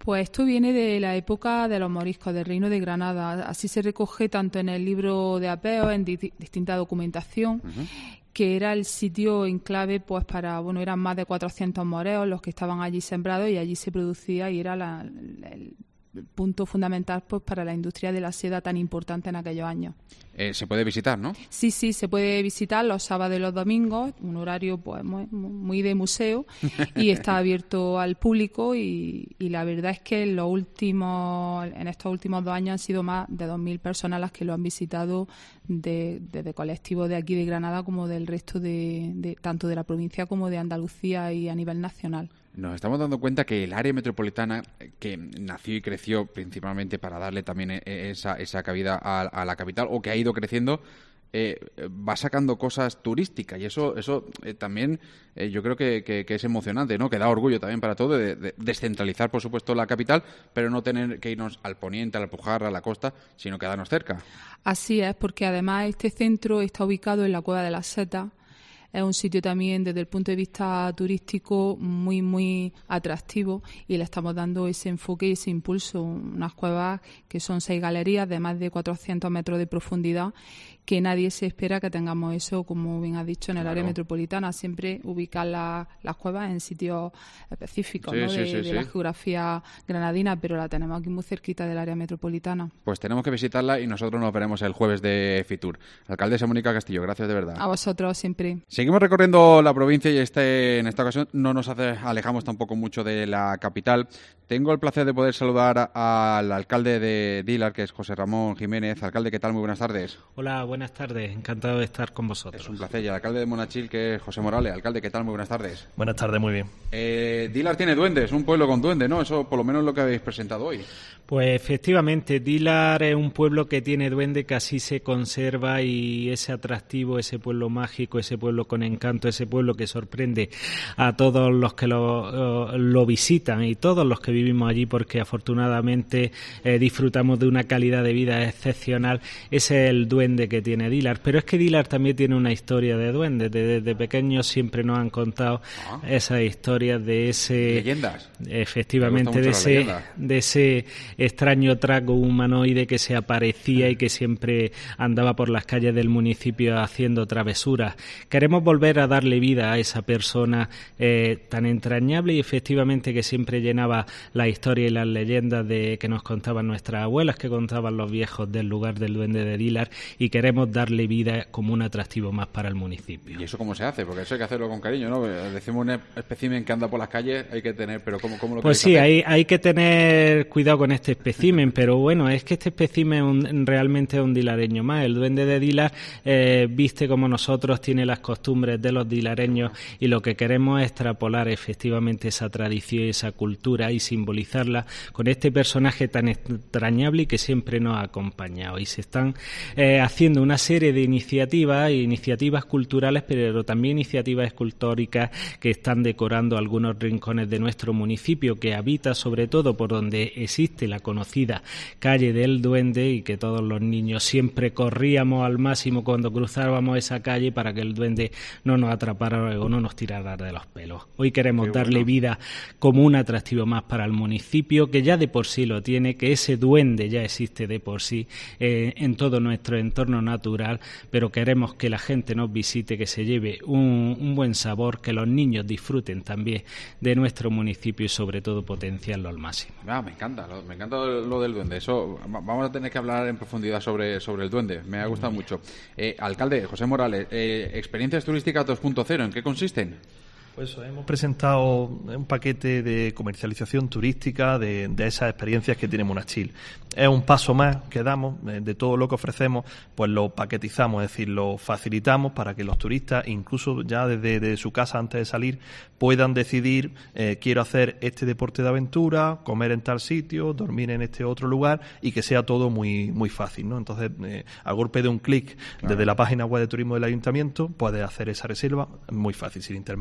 Pues esto viene de la época de los moriscos, del Reino de Granada. Así se recoge tanto en el libro de Apeo, en di- distinta documentación, uh-huh. que era el sitio enclave pues para, bueno, eran más de cuatrocientos moreos los que estaban allí sembrados y allí se producía y era la, el, el punto fundamental pues para la industria de la seda tan importante en aquellos años. Eh, se puede visitar, ¿no? Sí, sí, se puede visitar los sábados y los domingos, un horario pues muy, muy de museo y está abierto al público y, y la verdad es que en los últimos, en estos últimos dos años han sido más de dos mil personas las que lo han visitado de, desde colectivos de aquí de Granada como del resto de, de tanto de la provincia como de Andalucía y a nivel nacional. Nos estamos dando cuenta que el área metropolitana, que nació y creció principalmente para darle también esa, esa cabida a, a la capital, o que ha ido creciendo, eh, va sacando cosas turísticas. Y eso eso eh, también eh, yo creo que, que, que es emocionante, ¿no? Que da orgullo también para todo de, de descentralizar, por supuesto, la capital, pero no tener que irnos al poniente, a la Alpujarra, a la costa, sino quedarnos cerca. Así es, porque además este centro está ubicado en la Cueva de las Setas. Es un sitio también desde el punto de vista turístico muy, muy atractivo y le estamos dando ese enfoque y ese impulso. Unas cuevas que son seis galerías de más de cuatrocientos metros de profundidad, que nadie se espera que tengamos eso, como bien has dicho, en el claro. área metropolitana. Siempre ubicar la, las cuevas en sitios específicos sí, ¿no? de, sí, sí, de sí. la geografía granadina, pero la tenemos aquí muy cerquita del área metropolitana. Pues tenemos que visitarla y nosotros nos veremos el jueves de Fitur. Alcaldesa Mónica Castillo, gracias de verdad. A vosotros siempre. Seguimos recorriendo la provincia y este en esta ocasión no nos hace, alejamos tampoco mucho de la capital. Tengo el placer de poder saludar al alcalde de Dílar, que es José Ramón Jiménez. Alcalde, ¿qué tal? Muy buenas tardes. Hola, buenas tardes. Encantado de estar con vosotros. Es un placer. Y el alcalde de Monachil, que es José Morales. Alcalde, ¿qué tal? Muy buenas tardes. Buenas tardes, muy bien. Eh, Dílar tiene duendes, un pueblo con duendes, ¿no? Eso por lo menos es lo que habéis presentado hoy. Pues efectivamente, Dílar es un pueblo que tiene duende, que así se conserva, y ese atractivo, ese pueblo mágico, ese pueblo con encanto, ese pueblo que sorprende a todos los que lo, lo visitan y todos los que vivimos allí, porque afortunadamente eh, disfrutamos de una calidad de vida excepcional. Ese es el duende que tiene Dílar. Pero es que Dílar también tiene una historia de duendes. Desde, desde pequeños siempre nos han contado ah. esas historias de ese... ¿Leyendas? Efectivamente, de ese, de ese extraño trago humanoide que se aparecía y que siempre andaba por las calles del municipio haciendo travesuras. Queremos volver a darle vida a esa persona eh, tan entrañable y efectivamente que siempre llenaba la historia y las leyendas de que nos contaban nuestras abuelas, que contaban los viejos del lugar del duende de Dílar, y queremos darle vida como un atractivo más para el municipio. ¿Y eso cómo se hace? Porque eso hay que hacerlo con cariño, ¿no? Decimos un espécimen que anda por las calles, hay que tener, pero ¿cómo, cómo lo Pues sí, hacer? hay, hay que tener cuidado con este espécimen, pero bueno, es que este espécimen un, realmente es un dilareño más. El duende de Dílar eh, viste como nosotros, tiene las costumbres de los dilareños, y lo que queremos es extrapolar efectivamente esa tradición y esa cultura y simbolizarla con este personaje tan entrañable y que siempre nos ha acompañado. Y se están eh, haciendo una serie de iniciativas, iniciativas culturales, pero también iniciativas escultóricas que están decorando algunos rincones de nuestro municipio, que habita sobre todo por donde existe la conocida calle del Duende, y que todos los niños siempre corríamos al máximo cuando cruzábamos esa calle para que el duende no nos atrapara o no nos tirara de los pelos. Hoy queremos Qué darle bueno. vida como un atractivo más para el municipio, que ya de por sí lo tiene, que ese duende ya existe de por sí eh, en todo nuestro entorno natural, pero queremos que la gente nos visite, que se lleve un, un buen sabor, que los niños disfruten también de nuestro municipio y sobre todo potenciarlo al máximo. Ah, me encanta, lo, me encanta lo del duende. Eso vamos a tener que hablar en profundidad sobre, sobre el duende. Me ha gustado Muy mucho. Eh, alcalde, José Morales, eh, experiencias turísticas dos punto cero, ¿en qué consisten? Pues hemos presentado un paquete de comercialización turística de, de esas experiencias que tiene Monachil. Es un paso más que damos, de todo lo que ofrecemos, pues lo paquetizamos, es decir, lo facilitamos para que los turistas, incluso ya desde de su casa antes de salir, puedan decidir, eh, quiero hacer este deporte de aventura, comer en tal sitio, dormir en este otro lugar, y que sea todo muy muy fácil, ¿no? Entonces, eh, a golpe de un clic claro. desde la página web de turismo del ayuntamiento, puedes hacer esa reserva muy fácil, sin intermediario.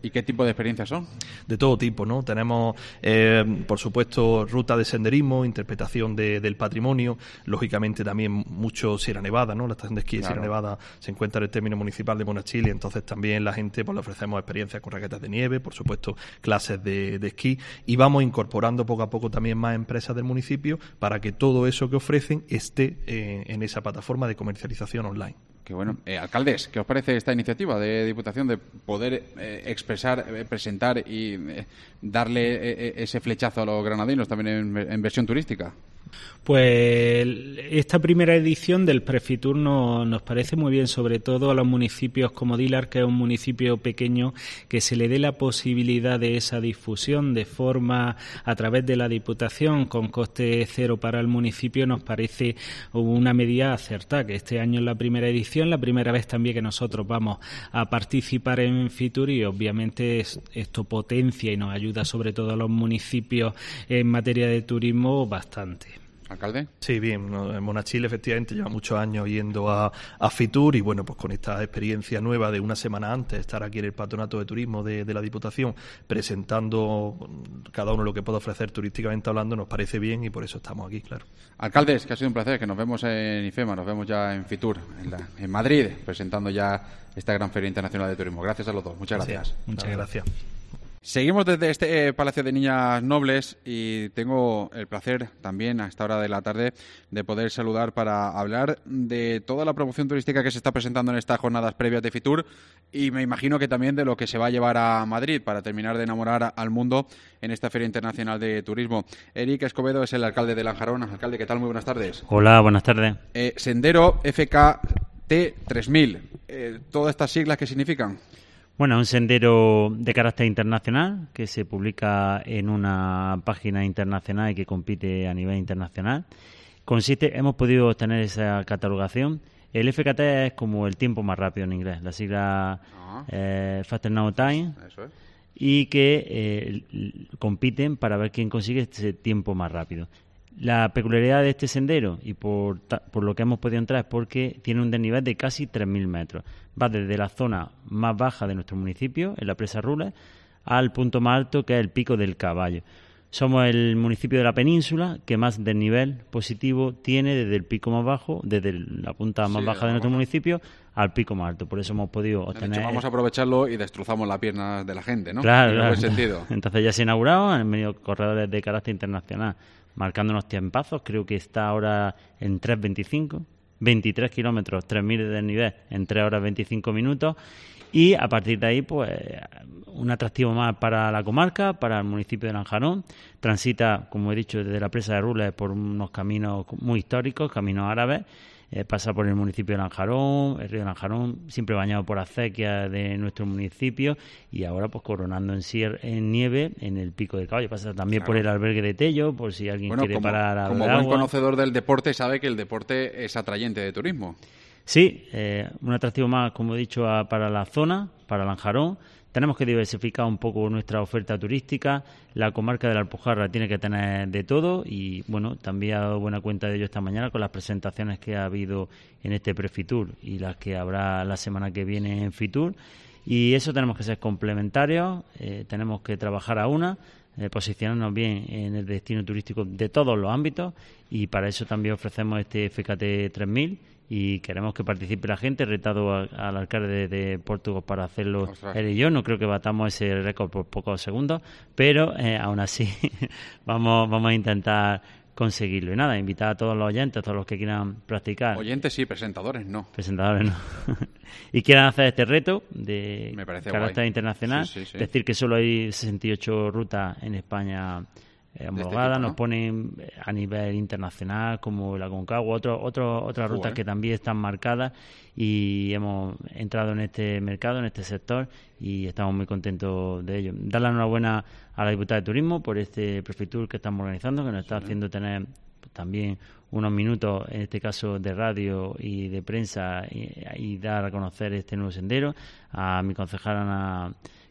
¿Y qué tipo de experiencias son? De todo tipo, ¿no? Tenemos, eh, por supuesto, ruta de senderismo, interpretación de, del patrimonio, lógicamente también mucho Sierra Nevada, ¿no? La estación de esquí de claro. Sierra Nevada se encuentra en el término municipal de Monachil, y entonces también la gente pues le ofrecemos experiencias con raquetas de nieve, por supuesto clases de, de esquí, y vamos incorporando poco a poco también más empresas del municipio para que todo eso que ofrecen esté eh, en esa plataforma de comercialización online. Qué bueno. Eh, alcaldes, ¿qué os parece esta iniciativa de Diputación de poder eh, expresar, eh, presentar y eh, darle eh, ese flechazo a los granadinos también en, en versión turística? Pues esta primera edición del Prefitur no, nos parece muy bien, sobre todo a los municipios como Dilar, que es un municipio pequeño, que se le dé la posibilidad de esa difusión de forma a través de la Diputación con coste cero para el municipio. Nos parece una medida acertada, que este año es la primera edición, la primera vez también que nosotros vamos a participar en Fitur, y obviamente esto potencia y nos ayuda sobre todo a los municipios en materia de turismo bastante. ¿Alcalde? Sí, bien. En Monachil efectivamente lleva muchos años yendo a, a Fitur, y bueno, pues con esta experiencia nueva de una semana antes estar aquí en el Patronato de Turismo de, de la Diputación presentando cada uno lo que puede ofrecer turísticamente hablando, nos parece bien, y por eso estamos aquí, claro. Alcaldes, que ha sido un placer, que nos vemos en IFEMA, nos vemos ya en Fitur, en, la, en Madrid, presentando ya esta gran Feria Internacional de Turismo. Gracias a los dos. Muchas gracias. Sí, muchas gracias. Seguimos desde este eh, Palacio de Niñas Nobles, y tengo el placer también a esta hora de la tarde de poder saludar para hablar de toda la promoción turística que se está presentando en estas jornadas previas de Fitur, y me imagino que también de lo que se va a llevar a Madrid para terminar de enamorar al mundo en esta Feria Internacional de Turismo. Eric Escobedo es el alcalde de Lanjarón. Alcalde, ¿qué tal? Muy buenas tardes. Hola, buenas tardes. Eh, Sendero F K T tres mil. Eh, ¿Todas estas siglas qué significan? Bueno, un sendero de carácter internacional que se publica en una página internacional y que compite a nivel internacional. Consiste, hemos podido obtener esa catalogación. El F K T es como el tiempo más rápido en inglés, la sigla ah. eh, Faster Now Time. Eso es. Y que eh, compiten para ver quién consigue ese tiempo más rápido. La peculiaridad de este sendero, y por, por lo que hemos podido entrar, es porque tiene un desnivel de casi tres mil metros. Va desde la zona más baja de nuestro municipio, en la presa Rules, al punto más alto, que es el Pico del Caballo. Somos el municipio de la península que más desnivel positivo tiene desde el pico más bajo, desde la punta más sí, baja de nuestro baja. municipio al pico más alto. Por eso hemos podido obtener... Hecho, vamos a aprovecharlo y destrozamos las piernas de la gente, ¿no? Claro, en claro. buen sentido. Entonces ya se ha inaugurado, han venido corredores de carácter internacional marcando unos tiempazos. Creo que está ahora en tres veinticinco, veintitrés kilómetros, tres mil de desnivel en tres horas veinticinco minutos. Y a partir de ahí, pues, un atractivo más para la comarca, para el municipio de Lanjarón. Transita, como he dicho, desde la presa de Rules por unos caminos muy históricos, caminos árabes. Eh, pasa por el municipio de Lanjarón, el río de Lanjarón, siempre bañado por acequias de nuestro municipio, y ahora pues coronando en, cier- en nieve en el Pico del Caballo. Pasa también claro. por el albergue de Tello, por si alguien bueno, quiere como, parar a como ver buen agua. Conocedor del deporte, sabe que el deporte es atrayente de turismo. Sí, eh, un atractivo más, como he dicho, a, para la zona, para Lanjarón. Tenemos que diversificar un poco nuestra oferta turística. La comarca de la Alpujarra tiene que tener de todo, y bueno, también ha dado buena cuenta de ello esta mañana con las presentaciones que ha habido en este Prefitur y las que habrá la semana que viene en Fitur. Y eso tenemos que ser complementarios, eh, tenemos que trabajar a una, eh, posicionarnos bien en el destino turístico de todos los ámbitos, y para eso también ofrecemos este F K T tres mil. Y queremos que participe la gente, retado a, al alcalde de, de Portugal para hacerlo Ostras. él y yo. No creo que batamos ese récord por pocos segundos, pero eh, aún así vamos, vamos a intentar conseguirlo. Y nada, invitar a todos los oyentes, a todos los que quieran practicar. Oyentes sí, presentadores no. Presentadores no. Y quieran hacer este reto de carácter guay. internacional. Sí, sí, sí. Decir que solo hay sesenta y ocho rutas en España Eh, homologada, este tipo, ¿no? Nos ponen a nivel internacional como la Concagua, otro, otro, otras rutas uh, eh. que también están marcadas, y hemos entrado en este mercado, en este sector, y estamos muy contentos de ello. Dar la enhorabuena a la diputada de Turismo por este Prefitur que estamos organizando, que nos está sí. haciendo tener también unos minutos, en este caso de radio y de prensa, y, y dar a conocer este nuevo sendero. A mi concejala Ana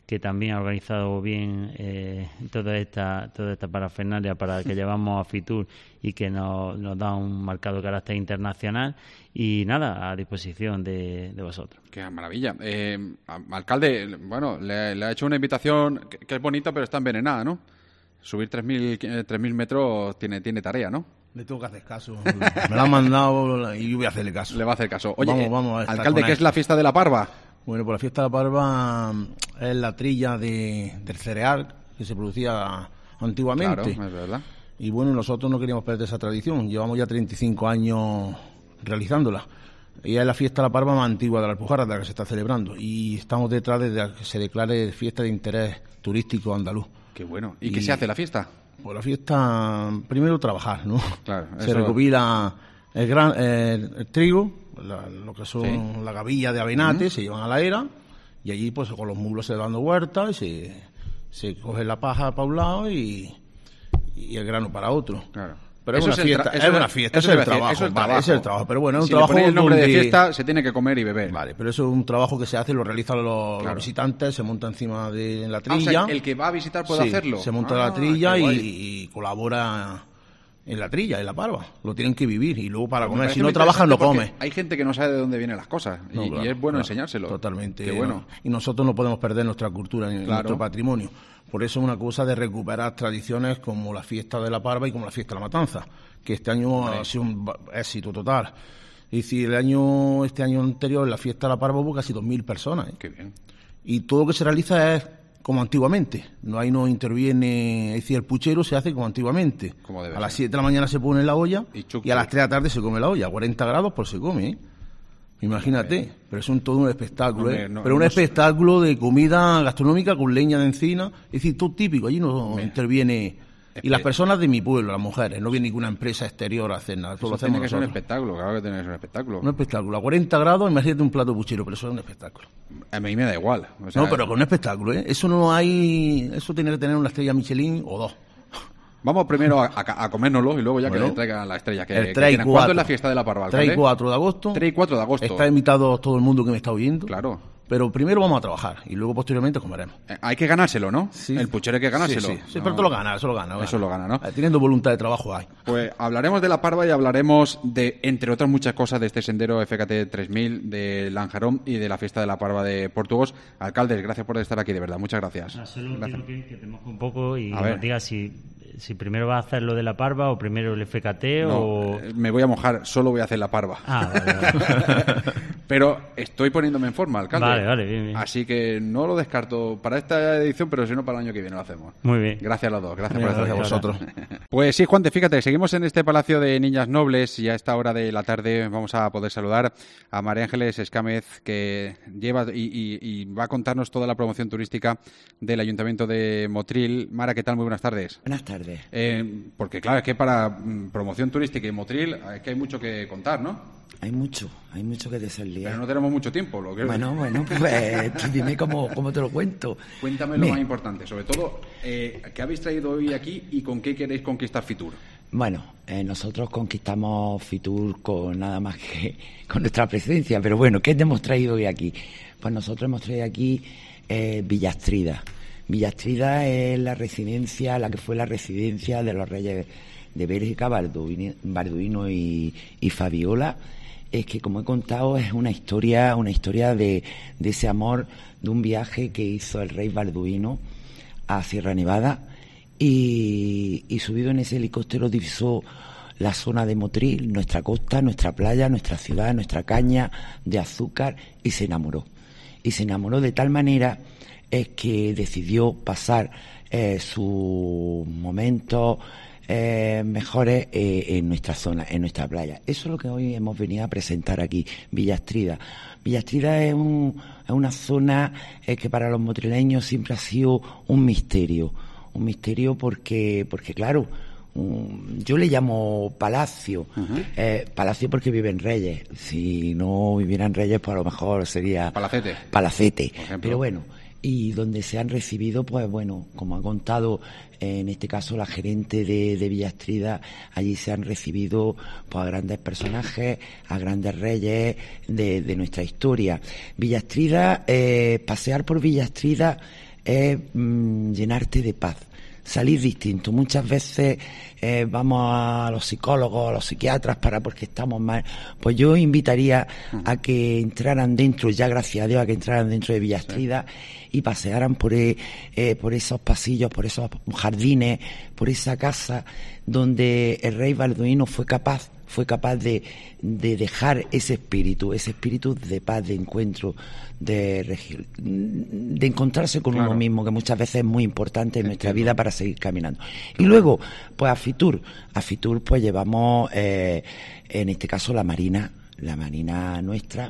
que también ha organizado bien eh, toda esta toda esta parafernalia para que llevamos a Fitur y que nos, nos da un marcado carácter internacional. Y nada, a disposición de, de vosotros. Qué maravilla. Eh, alcalde, bueno, le, le ha hecho una invitación que, que es bonita, pero está envenenada, ¿no? Subir tres mil metros tiene, tiene tarea, ¿no? Le tengo que hacer caso. Me lo han mandado y yo voy a hacerle caso. Le va a hacer caso. Oye, vamos, vamos a alcalde, ¿qué es la fiesta de la Parva? Bueno, pues la fiesta de la Parva es la trilla de, del cereal que se producía antiguamente. Claro, es verdad. Y bueno, nosotros no queríamos perder esa tradición. Llevamos ya treinta y cinco años realizándola. Ella es la fiesta de la Parva más antigua de la Alpujarra, de la que se está celebrando. Y estamos detrás de que se declare fiesta de interés turístico andaluz. Qué bueno. ¿Y, y qué se hace la fiesta? Pues la fiesta, primero trabajar, ¿no? Claro. Se eso... recopila el, gran, el, el trigo, la, lo que son sí. la gavilla de avenate, uh-huh. se llevan a la era y allí pues con los mulos se van dando vueltas y se, se coge la paja para un lado y, y el grano para otro. Claro. Pero eso es una fiesta, es, es una fiesta, eso es el trabajo, eso es el vale, trabajo. Es el trabajo, pero bueno, es un si trabajo le ponéis el nombre donde... de fiesta, se tiene que comer y beber. Vale, pero eso es un trabajo que se hace, lo realizan los, claro. los visitantes, se monta encima de la trilla. Ah, o sea, el que va a visitar puede sí, hacerlo. Se monta ah, la trilla y, y colabora en la trilla, en la Parva. Lo tienen que vivir y luego para comer. Si no trabajan, no come. Hay gente que no sabe de dónde vienen las cosas y, no, claro, y es bueno claro, enseñárselo. Totalmente. Qué bueno. Y nosotros no podemos perder nuestra cultura ni claro. nuestro patrimonio. Por eso es una cosa de recuperar tradiciones como la fiesta de la Parva y como la fiesta de la Matanza, que este año vale. ha sido un éxito total. Y si el año este año anterior en la fiesta de la Parva hubo casi dos mil personas. ¿eh? Qué bien. Y todo lo que se realiza es como antiguamente. No ahí no interviene, es decir, el puchero se hace como antiguamente. Como debe a las ser. siete de la mañana se pone en la olla y, y a las tres de la tarde se come la olla. A cuarenta grados pues se come, ¿eh? Imagínate, okay. pero es un, todo un espectáculo, ¿eh? No, pero un no espectáculo sé. de comida gastronómica con leña de encina, es decir, todo típico, allí no Hombre. interviene... Y las personas de mi pueblo, las mujeres, no viene ninguna empresa exterior a hacer nada. Todo eso lo hacemos tiene que nosotros. ser un espectáculo, claro que tiene que ser un espectáculo. Un espectáculo, a cuarenta grados, imagínate un plato puchero, pero eso es un espectáculo. A mí me da igual. O sea, no, pero con un espectáculo, ¿eh? Eso no hay... Eso tiene que tener una estrella Michelin o dos. Vamos primero a, a, a comérnoslo y luego ya bueno, que le traigan la estrella. Que, el que tres y ¿Cuándo es la fiesta de la Parva? tres y cuatro de agosto. tres y cuatro de agosto. Está invitado todo el mundo que me está oyendo. Claro. Pero primero vamos a trabajar y luego posteriormente comeremos. Eh, hay que ganárselo, ¿no? Sí. El puchero hay que ganárselo. Sí, sí, sí no. pero tú lo ganas, eso lo gana. Eso lo gana, ¿no? Eh, teniendo voluntad de trabajo hay. Pues hablaremos de la Parva y hablaremos de, entre otras muchas cosas, de este sendero F K T tres mil, de Lanjarón y de la fiesta de la Parva de Portugos. Alcaldes, gracias por estar aquí, de verdad. Muchas gracias. Ah, solo gracias. quiero que, que te moje un poco y a nos digas si... si primero va a hacer lo de la Parva o primero el F K T no, o... me voy a mojar, solo voy a hacer la Parva. Ah, vale, vale. Pero estoy poniéndome en forma, alcalde. Vale, vale, bien, bien. Así que no lo descarto para esta edición, pero si no para el año que viene lo hacemos. Muy bien. Gracias a los dos, gracias bien, por estar aquí. Vosotros. Pues sí, Juan, fíjate, seguimos en este Palacio de Niñas Nobles y a esta hora de la tarde vamos a poder saludar a María Ángeles Escámez, que lleva y, y, y va a contarnos toda la promoción turística del Ayuntamiento de Motril. Mara, ¿qué tal? Muy buenas tardes. Buenas tardes. Eh, porque claro, es que para mm, promoción turística y Motril es que hay mucho que contar, ¿no? Hay mucho, hay mucho que decirle. Pero no tenemos mucho tiempo. Lo que... Bueno, bueno, pues tú dime cómo, cómo te lo cuento. Cuéntame lo más importante, sobre todo, eh, ¿qué habéis traído hoy aquí y con qué queréis conquistar Fitur? Bueno, eh, nosotros conquistamos Fitur con nada más que con nuestra presencia, pero bueno, ¿qué hemos traído hoy aquí? Pues nosotros hemos traído aquí eh, Villastrida. Villastrida es la residencia, la que fue la residencia de los reyes de Bélgica, Balduino, Balduino y, y Fabiola. Es que, como he contado, es una historia, una historia de, de ese amor, de un viaje que hizo el rey Balduino a Sierra Nevada y, y subido en ese helicóptero divisó la zona de Motril, nuestra costa, nuestra playa, nuestra ciudad, nuestra caña de azúcar y se enamoró. Y se enamoró de tal manera es que decidió pasar eh, sus momentos Eh, mejores eh, en nuestra zona, en nuestra playa. Eso es lo que hoy hemos venido a presentar aquí, Villastrida. Villastrida es, un, es una zona eh, que para los motrileños siempre ha sido un misterio, un misterio porque, porque claro, um, yo le llamo palacio, uh-huh. eh, palacio porque viven reyes. Si no vivieran reyes, pues a lo mejor sería palacete, palacete. Pero bueno, y donde se han recibido, pues bueno, como ha contado en este caso la gerente de, de Villastrida, allí se han recibido pues a grandes personajes, a grandes reyes de, de nuestra historia. Villastrida, eh, pasear por Villastrida es mmm, llenarte de paz, salir distinto. Muchas veces eh, vamos a los psicólogos, a los psiquiatras para porque estamos mal. Pues yo invitaría a que entraran dentro, ya gracias a Dios, a que entraran dentro de Villastrida y pasearan por, eh, por esos pasillos, por esos jardines, por esa casa donde el rey Balduino fue capaz fue capaz de, de dejar ese espíritu, ese espíritu de paz, de encuentro, de, de encontrarse con claro. uno mismo, que muchas veces es muy importante en nuestra vida para seguir caminando. Y luego, pues a Fitur, a Fitur pues llevamos, eh, en este caso la Marina, la Marina nuestra,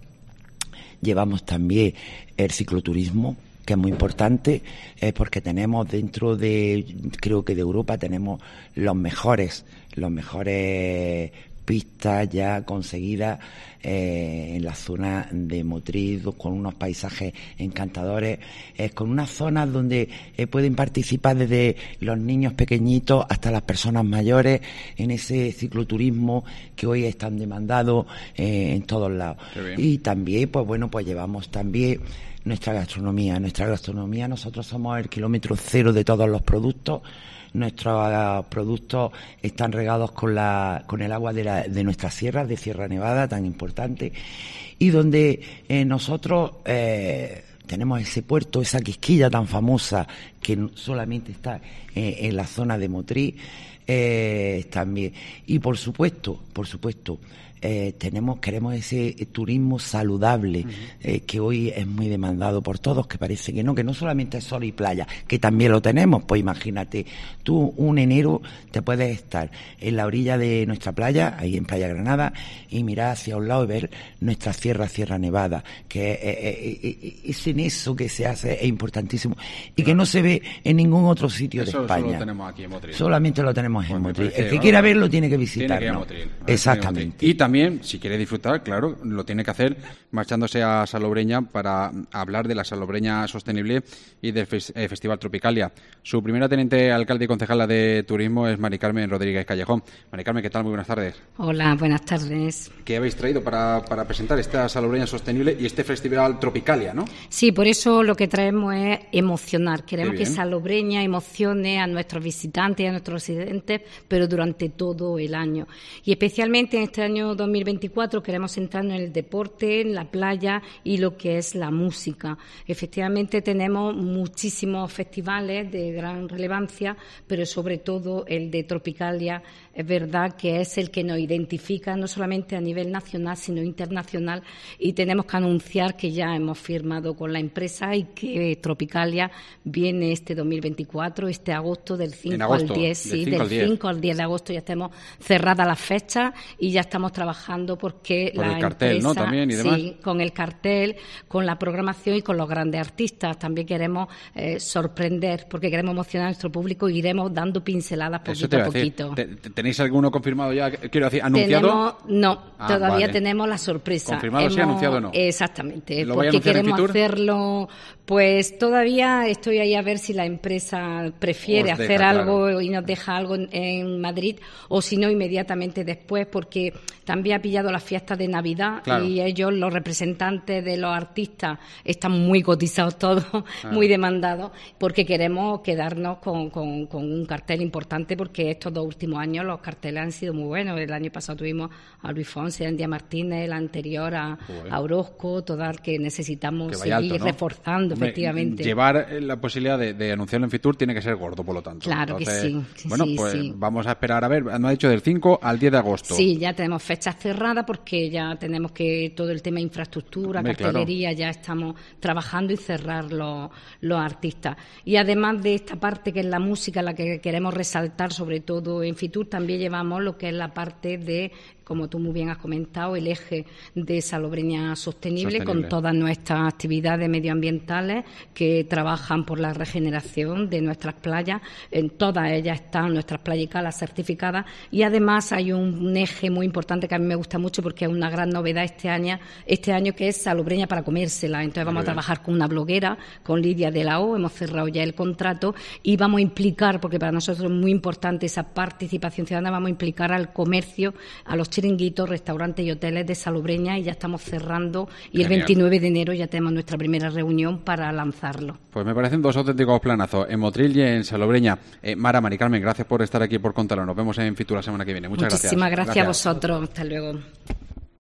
llevamos también el cicloturismo, que es muy importante, eh, porque tenemos dentro de, creo que de Europa, tenemos los mejores, los mejores pistas ya conseguidas eh, en la zona de Motril, con unos paisajes encantadores, eh, con unas zonas donde eh, pueden participar desde los niños pequeñitos hasta las personas mayores en ese cicloturismo que hoy es tan demandado eh, en todos lados. Y también, pues bueno, pues llevamos también nuestra gastronomía. Nuestra gastronomía, nosotros somos el kilómetro cero de todos los productos. Nuestros productos están regados con la con el agua de, la, de nuestras sierras, de Sierra Nevada, tan importante, y donde eh, nosotros eh, tenemos ese puerto, esa quisquilla tan famosa que solamente está eh, en la zona de Motril, eh, también. Y por supuesto, por supuesto, Eh, tenemos queremos ese turismo saludable, uh-huh. eh, que hoy es muy demandado por todos, que parece que no, que no solamente es sol y playa, que también lo tenemos. Pues imagínate, tú un enero te puedes estar en la orilla de nuestra playa, ahí en Playa Granada, y mirar hacia un lado y ver nuestra sierra, Sierra Nevada, que eh, eh, eh, es en eso que se hace, es importantísimo, y que no se ve en ningún otro sitio eso de España. Solo lo tenemos aquí en Motril. Solamente lo tenemos en pues Motril. Parece, el que bueno, quiera verlo tiene que visitarlo. Tiene que ir a Motril. Exactamente. Y también También, si quiere disfrutar, claro, lo tiene que hacer marchándose a Salobreña para hablar de la Salobreña Sostenible y del eh, Festival Tropicalia. Su primera teniente alcalde y concejala de turismo es Mari Carmen Rodríguez Callejón. Mari Carmen, ¿qué tal? Muy buenas tardes. Hola, buenas tardes. ¿Qué habéis traído para, para presentar esta Salobreña Sostenible y este Festival Tropicalia, no? Sí, por eso lo que traemos es emocionar. Queremos que Salobreña emocione a nuestros visitantes y a nuestros residentes, pero durante todo el año. Y especialmente en este año dos mil veinticuatro queremos centrarnos en el deporte, en la playa y lo que es la música. Efectivamente tenemos muchísimos festivales de gran relevancia, pero sobre todo el de Tropicalia es verdad que es el que nos identifica no solamente a nivel nacional sino internacional, y tenemos que anunciar que ya hemos firmado con la empresa y que Tropicalia viene este dos mil veinticuatro, este agosto del cinco al diez, sí, del cinco al diez de agosto ya tenemos cerradas las fechas y ya estamos trabajando porque Por la el cartel, empresa, ¿no? También y demás. Sí, con el cartel, con la programación y con los grandes artistas. También queremos eh, sorprender porque queremos emocionar a nuestro público y iremos dando pinceladas poquito a poquito. ¿Tenéis alguno confirmado ya? Quiero decir, ¿anunciado? Tenemos, no, ah, todavía vale. tenemos la sorpresa. ¿Confirmado Hemos, sí, anunciado no? Exactamente, ¿Lo porque queremos en hacerlo, pues todavía estoy ahí a ver si la empresa prefiere Os deja, hacer algo claro. y nos deja algo en, en Madrid, o si no inmediatamente después, porque también ha pillado las fiestas de Navidad, claro. Y ellos, los representantes de los artistas, están muy cotizados todos, ah. muy demandados, porque queremos quedarnos con, con, con un cartel importante, porque estos dos últimos años los carteles han sido muy buenos. El año pasado tuvimos a Luis Fonsi, a Andia Martínez, el anterior a, a Orozco, total, que necesitamos que seguir alto, ¿no? reforzando, Hombre, efectivamente. Llevar la posibilidad de, de anunciarlo en Fitur tiene que ser gordo, por lo tanto. Claro Entonces, que sí. sí bueno, sí, pues sí. vamos a esperar a ver. Me ha dicho del cinco al diez de agosto. Sí, ya tenemos fechas cerradas porque ya tenemos que todo el tema de infraestructura, Hombre, cartelería, claro. Ya estamos trabajando y cerrar los, los artistas. Y además de esta parte que es la música, la que queremos resaltar sobre todo en Fitur, también llevamos lo que es la parte de, como tú muy bien has comentado, el eje de Salobreña Sostenible, Sostenible, con todas nuestras actividades medioambientales que trabajan por la regeneración de nuestras playas. En todas ellas están nuestras playas y calas certificadas, y además hay un, un eje muy importante que a mí me gusta mucho porque es una gran novedad este año, este año que es Salobreña para comérsela. Entonces vamos a trabajar con una bloguera, con Lidia de la O, hemos cerrado ya el contrato y vamos a implicar, porque para nosotros es muy importante esa participación ciudadana, vamos a implicar al comercio, a los chiringuitos, restaurantes y hoteles de Salobreña y ya estamos cerrando y Genial. el veintinueve de enero ya tenemos nuestra primera reunión para lanzarlo. Pues me parecen dos auténticos planazos, en Motril y en Salobreña. Eh, Mara, Mari Carmen, gracias por estar aquí y por contarlo. Nos vemos en Fitur la semana que viene. Muchas Muchísimas gracias. gracias a vosotros. Hasta luego.